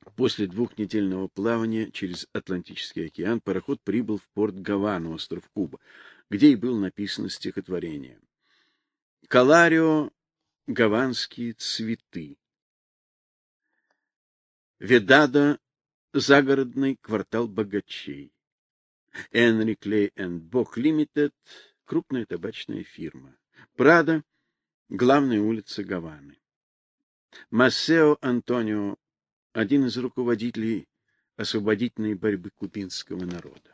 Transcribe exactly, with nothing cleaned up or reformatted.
После двухнедельного плавания через Атлантический океан пароход прибыл в порт Гавану, остров Куба, где и было написано стихотворение. Каларио — гаванские цветы. Ведадо — загородный квартал богачей. Энри Клей энд Бок Лимитед — крупная табачная фирма. Прадо — главная улица Гаваны. Массео Антонио — один из руководителей освободительной борьбы кубинского народа.